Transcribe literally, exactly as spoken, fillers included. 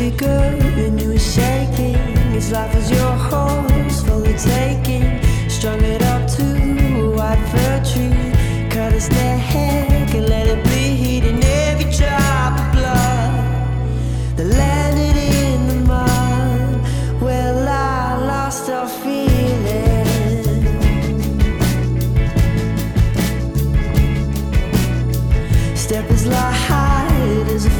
weaker and you were shaking. His life was your